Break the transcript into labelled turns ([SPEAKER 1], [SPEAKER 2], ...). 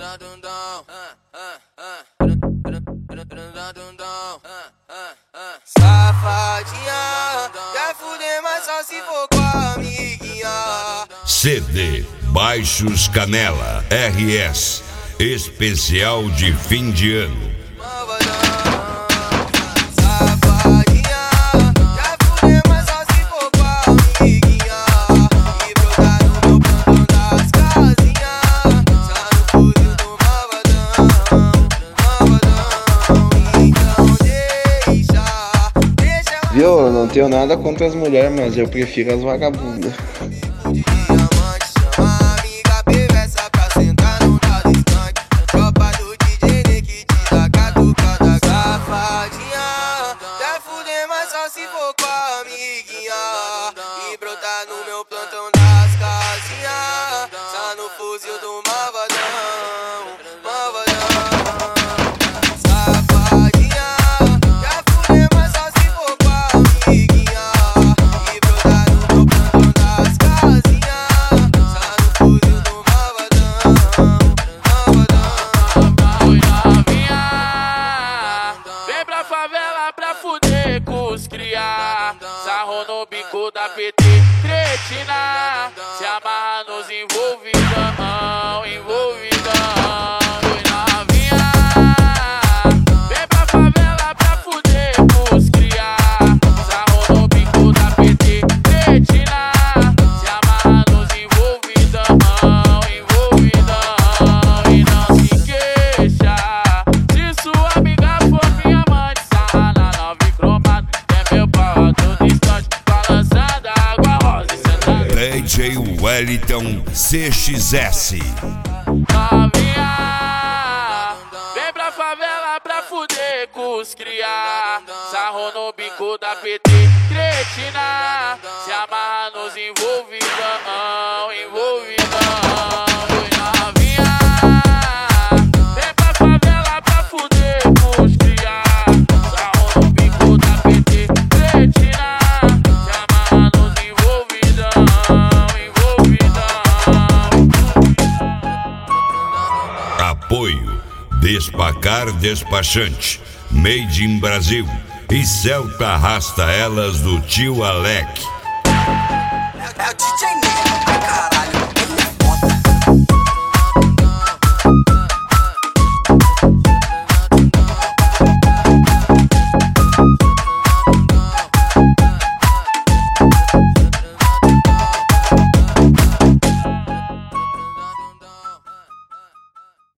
[SPEAKER 1] Safadinha, quer fuder, mas só se for com a amiguinha.
[SPEAKER 2] CD Baixos Canela RS, especial de fim de ano.
[SPEAKER 3] Viu? Eu não tenho nada contra as mulheres, mas eu prefiro as vagabundas.
[SPEAKER 1] Se for com a amiguinha e brotar no meu plantão das casinhas, só no fuzil do malvadão, malvadão. Safadinha, quer fuder, mas só se for com a amiguinha e brotar no meu plantão das casinhas, só no fuzil do malvadão, malvadão.
[SPEAKER 4] Oi novinha, vem pra favela pra fuder com os cria. Sarro no bico da PT, cretina. Se amarra nos envolvidão, envolvidão. Oi novinha, vem pra favela pra fuder com os cria. Sarro no bico da PT, cretina. Se amarra nos envolvidão, envolvidão. E não se queixa se sua amiga for minha amante. Sarra na nove cromada, é meu pau todo instante, balançando a água rosa e sentando.
[SPEAKER 2] DJ Wellington CXS.
[SPEAKER 4] Novinha, vem pra favela pra fuder com os cria. Sarro no bico da PT, cretina. Se amarra nos envolvidão, envolvidão. Oi novinha, vem pra favela pra fuder com os cria. Sarro no bico da PT, cretina. Se amarra nos envolvidão, envolvidão.
[SPEAKER 2] Apoio Despacar Despachante, Made in Brasil e Celta Arrasta Elas do Tio Alec.
[SPEAKER 1] É o DJ Ney, caralho.